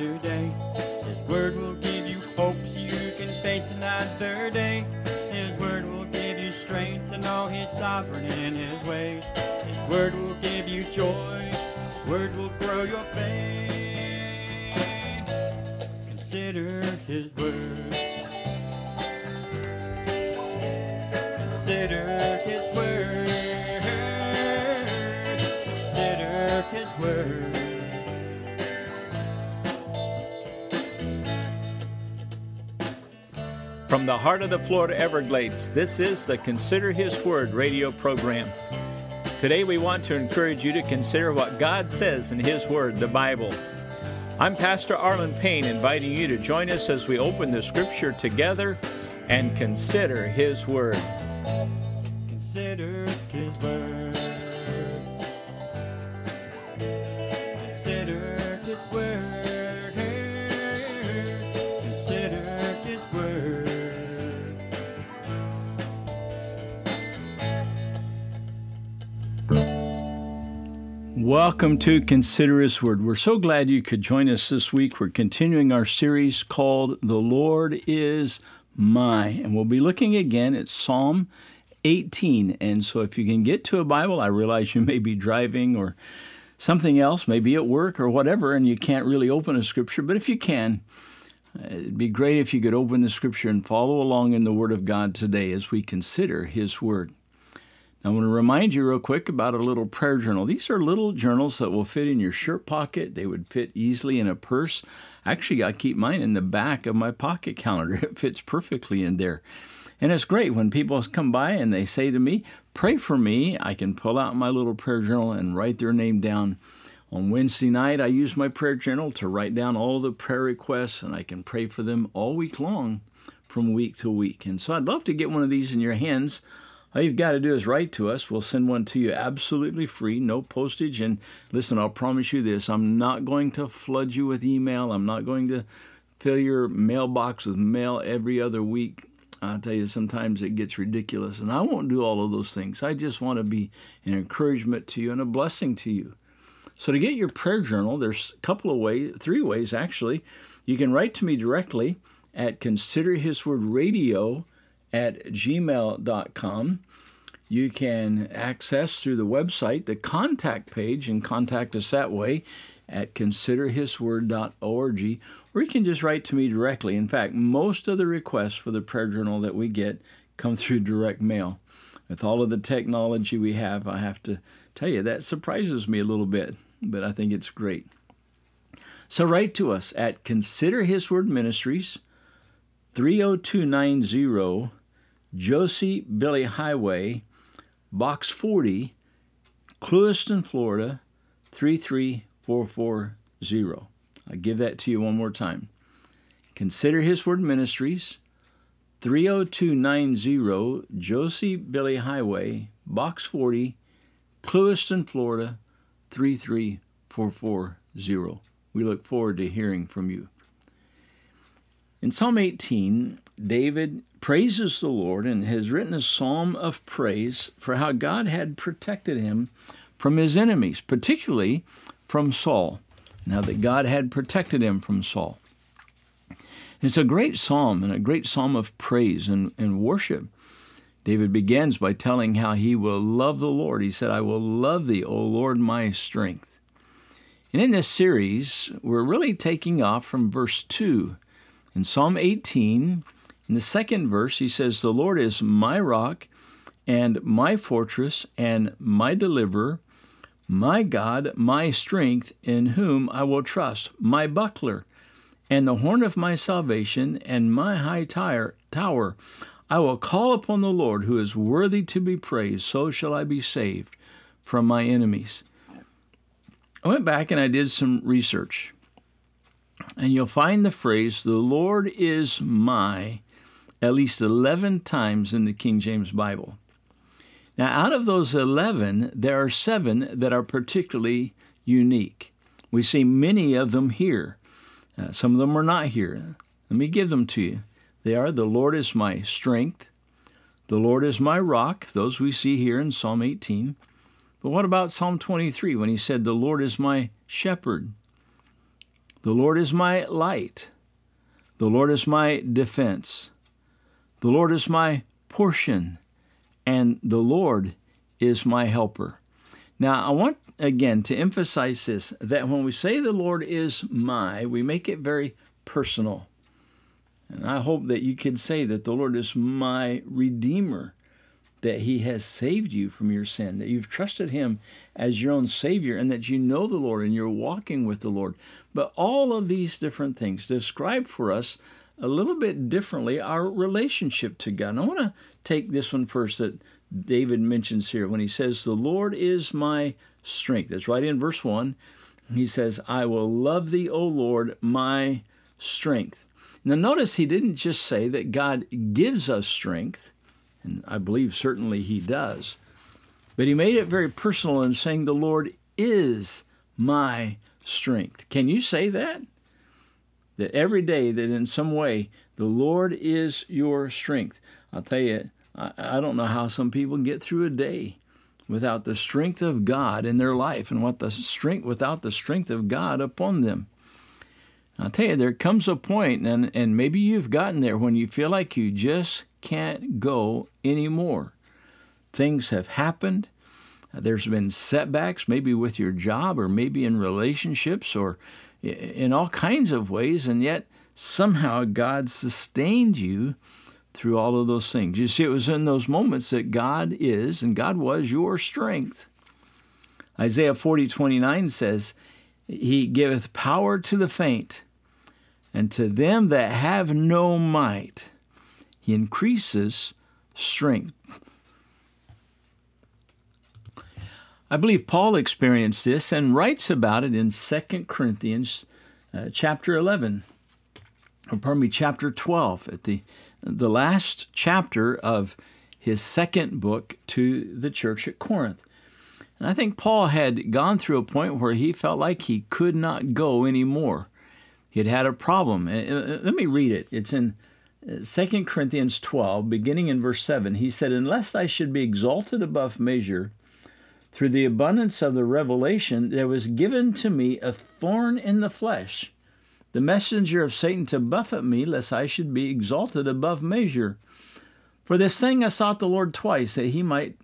today. His word will give you hope so you can face another day. His word will give you strength to know He's sovereign in His ways. His word will give you joy. His word will grow your faith. Consider His word. Consider His word. Consider His word. From the heart of the Florida Everglades, this is the Consider His Word radio program. Today we want to encourage you to consider what God says in His Word, the Bible. I'm Pastor Arlen Payne, inviting you to join us as we open the Scripture together and consider His Word. Consider His word. Consider His word. Consider His word. Welcome to Consider His Word. We're so glad you could join us this week. We're continuing our series called The Lord is My, and we'll be looking again at Psalm 18. And so if you can get to a Bible, I realize you may be driving or something else, maybe at work or whatever, and you can't really open a scripture. But if you can, it'd be great if you could open the scripture and follow along in the Word of God today as we consider His Word. Now, I want to remind you real quick about a little prayer journal. These are little journals that will fit in your shirt pocket. They would fit easily in a purse. Actually, I keep mine in the back of my pocket calendar. It fits perfectly in there. And it's great when people come by and they say to me, pray for me. I can pull out my little prayer journal and write their name down. On Wednesday night, I use my prayer journal to write down all the prayer requests, and I can pray for them all week long from week to week. And so I'd love to get one of these in your hands. All you've got to do is write to us. We'll send one to you absolutely free, no postage. And listen, I'll promise you this. I'm not going to flood you with email. I'm not going to fill your mailbox with mail every other week. I'll tell you, sometimes it gets ridiculous. And I won't do all of those things. I just want to be an encouragement to you and a blessing to you. So to get your prayer journal, there's a couple of ways, 3 ways actually. You can write to me directly at considerhiswordradio@gmail.com. You can access through the website the contact page and contact us that way at considerhisword.org, or you can just write to me directly. In fact, most of the requests for the prayer journal that we get come through direct mail. With all of the technology we have, I have to tell you, that surprises me a little bit, but I think it's great. So write to us at Consider His Word Ministries, 30290 Josie Billy Highway, Box 40, Clewiston, Florida, 33440. I'll give that to you one more time. Consider His Word Ministries, 30290 Josie Billy Highway, Box 40, Clewiston, Florida, 33440. We look forward to hearing from you. In Psalm 18, David praises the Lord and has written a psalm of praise for how God had protected him from his enemies, particularly from Saul, now that God had protected him from Saul. It's a great psalm and a great psalm of praise and worship. David begins by telling how he will love the Lord. He said, I will love thee, O Lord, my strength. And in this series, we're really taking off from verse 2. In Psalm 18, in the second verse, he says, the Lord is my rock and my fortress and my deliverer, my God, my strength, in whom I will trust, my buckler, and the horn of my salvation, and my high tower. I will call upon the Lord, who is worthy to be praised, so shall I be saved from my enemies. I went back and I did some research, and you'll find the phrase, the Lord is my, at least 11 times in the King James Bible. Now, out of those 11, there are 7 that are particularly unique. We see many of them here. Some of them are not here. Let me give them to you. They are, the Lord is my strength. The Lord is my rock. Those we see here in Psalm 18. But what about Psalm 23 when he said, the Lord is my shepherd? The Lord is my light. The Lord is my defense. The Lord is my portion. And the Lord is my helper. Now, I want, again, to emphasize this, that when we say the Lord is my, we make it very personal. And I hope that you can say that the Lord is my Redeemer, that He has saved you from your sin, that you've trusted Him as your own Savior, and that you know the Lord and you're walking with the Lord. But all of these different things describe for us a little bit differently our relationship to God. And I want to take this one first that David mentions here when he says, the Lord is my strength. That's right in verse 1. He says, I will love thee, O Lord, my strength. Now notice he didn't just say that God gives us strength, and I believe certainly He does, but he made it very personal in saying the Lord is my strength. Can you say that? That every day, that in some way, the Lord is your strength. I'll tell you, I don't know how some people get through a day without the strength of God in their life, and without the strength of God upon them. I'll tell you, there comes a point, and maybe you've gotten there, when you feel like you just can't go anymore. Things have happened. There's been setbacks, maybe with your job, or maybe in relationships, or in all kinds of ways, and yet somehow God sustained you through all of those things. You see, it was in those moments that God is, and God was your strength. Isaiah 40:29 says, He giveth power to the faint, and to them that have no might, He increases strength. I believe Paul experienced this and writes about it in 2 Corinthians chapter 12, at the last chapter of his second book to the church at Corinth. And I think Paul had gone through a point where he felt like he could not go anymore. He had had a problem. Let me read it. It's in 2 Corinthians 12, beginning in verse 7. He said, Unless I should be exalted above measure, through the abundance of the revelation, there was given to me a thorn in the flesh, the messenger of Satan to buffet me, lest I should be exalted above measure. For this thing I sought the Lord twice, that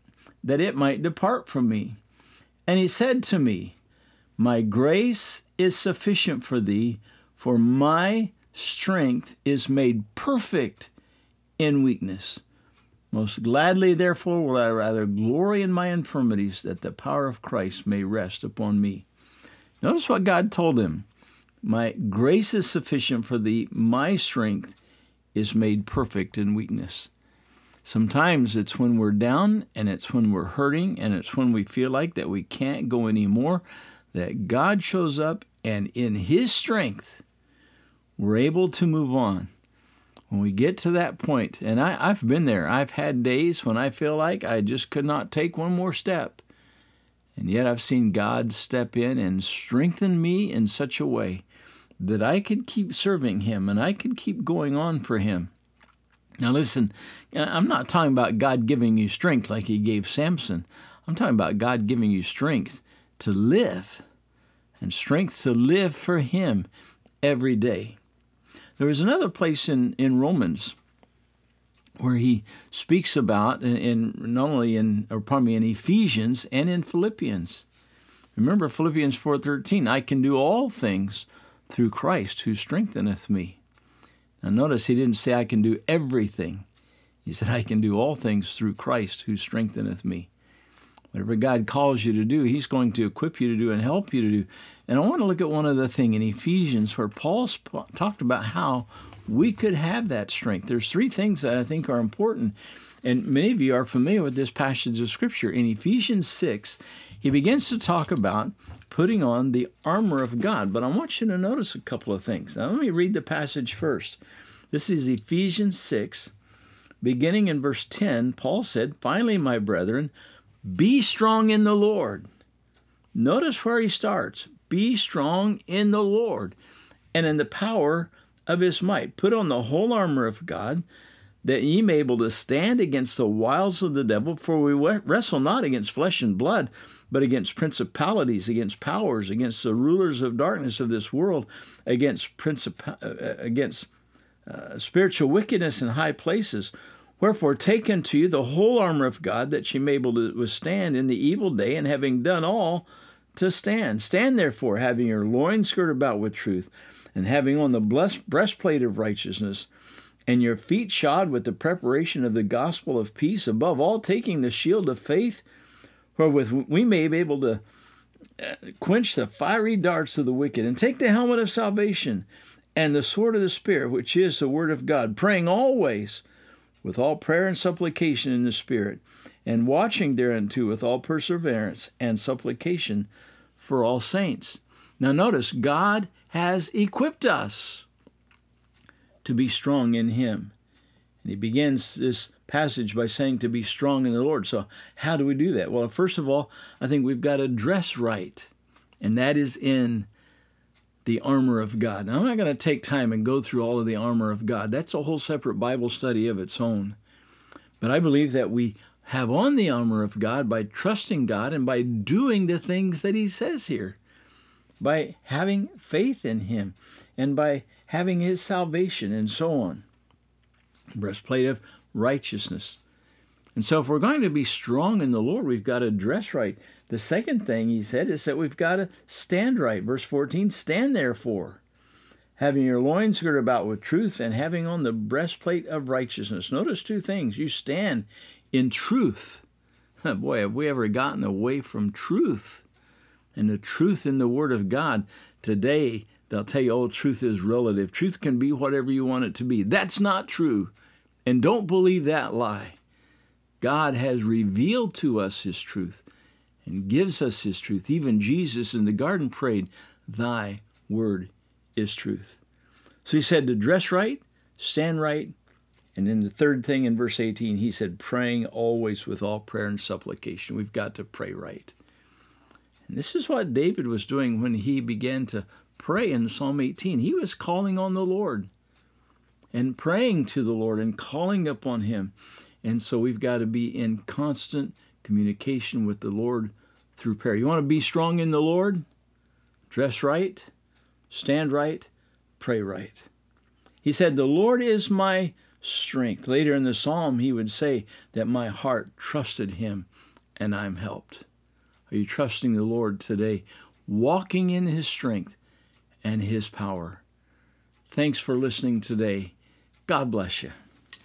it might depart from me. And He said to me, My grace is sufficient for thee, for my strength is made perfect in weakness. Most gladly, therefore, will I rather glory in my infirmities, that the power of Christ may rest upon me. Notice what God told him. My grace is sufficient for thee. My strength is made perfect in weakness. Sometimes it's when we're down, and it's when we're hurting, and it's when we feel like that we can't go anymore, that God shows up, and in His strength, we're able to move on. When we get to that point, and I've been there, I've had days when I feel like I just could not take one more step. And yet I've seen God step in and strengthen me in such a way that I could keep serving Him and I could keep going on for Him. Now listen, I'm not talking about God giving you strength like He gave Samson. I'm talking about God giving you strength to live, and strength to live for Him every day. There was another place in Romans where he speaks about, not only in Ephesians and in Philippians. Remember Philippians 4:13, I can do all things through Christ who strengtheneth me. Now notice he didn't say I can do everything. He said I can do all things through Christ who strengtheneth me. Whatever God calls you to do, He's going to equip you to do and help you to do. And I want to look at one other thing in Ephesians where Paul talked about how we could have that strength. There's three things that I think are important, and many of you are familiar with this passage of Scripture. In Ephesians 6, he begins to talk about putting on the armor of God. But I want you to notice a couple of things. Now let me read the passage first. This is Ephesians 6, beginning in verse 10. Paul said, Finally, my brethren, be strong in the Lord. Notice where he starts. Be strong in the Lord and in the power of His might. Put on the whole armor of God, that ye may be able to stand against the wiles of the devil. For we wrestle not against flesh and blood, but against principalities, against powers, against the rulers of darkness of this world, against spiritual wickedness in high places. Wherefore take unto you the whole armor of God, that ye may be able to withstand in the evil day, and having done all, to stand. Stand therefore, having your loins girded about with truth, and having on the breastplate of righteousness, and your feet shod with the preparation of the gospel of peace, above all taking the shield of faith, wherewith we may be able to quench the fiery darts of the wicked, and take the helmet of salvation, and the sword of the Spirit, which is the word of God, praying always with all prayer and supplication in the Spirit, and watching thereunto with all perseverance and supplication for all saints. Now notice, God has equipped us to be strong in Him. And he begins this passage by saying to be strong in the Lord. So how do we do that? Well, first of all, I think we've got to dress right, and that is in the armor of God. Now, I'm not going to take time and go through all of the armor of God. That's a whole separate Bible study of its own. But I believe that we have on the armor of God by trusting God and by doing the things that He says here, by having faith in Him and by having His salvation and so on. Breastplate of righteousness. And so if we're going to be strong in the Lord, we've got to dress right. The second thing he said is that we've got to stand right. Verse 14, stand therefore, having your loins girded about with truth, and having on the breastplate of righteousness. Notice two things. You stand in truth. Boy, have we ever gotten away from truth and the truth in the Word of God. Today, they'll tell you, oh, truth is relative. Truth can be whatever you want it to be. That's not true. And don't believe that lie. God has revealed to us His truth and gives us His truth. Even Jesus in the garden prayed, thy word is truth. So he said to dress right, stand right, and then the third thing in verse 18, he said, praying always with all prayer and supplication. We've got to pray right. And this is what David was doing when he began to pray in Psalm 18. He was calling on the Lord and praying to the Lord and calling upon Him. And so we've got to be in constant communication with the Lord through prayer. You want to be strong in the Lord? Dress right, stand right, pray right. He said, the Lord is my strength. Later in the psalm, he would say that my heart trusted Him and I'm helped. Are you trusting the Lord today, walking in His strength and His power? Thanks for listening today. God bless you.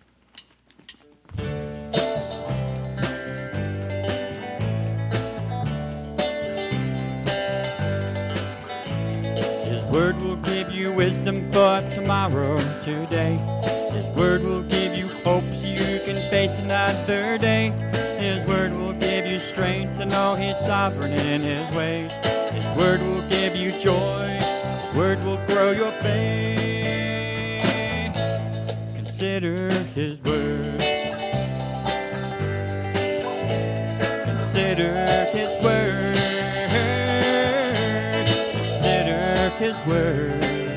His word will give you wisdom for tomorrow, today. His word will give you hope so you can face another day. His word will give you strength to know He's sovereign in His ways. His word will give you joy. His word will grow your faith. Consider His word. Consider His word. Consider His word.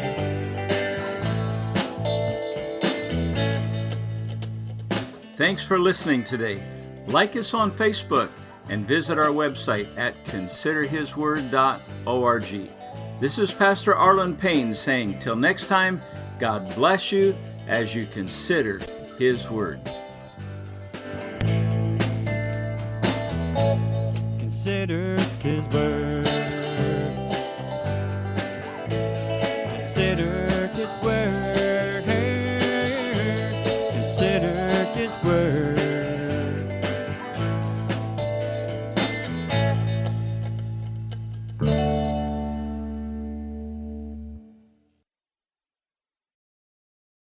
Thanks for listening today. Like us on Facebook and visit our website at considerhisword.org. This is Pastor Arlen Payne saying, till next time, God bless you as you consider His Word. Consider His word.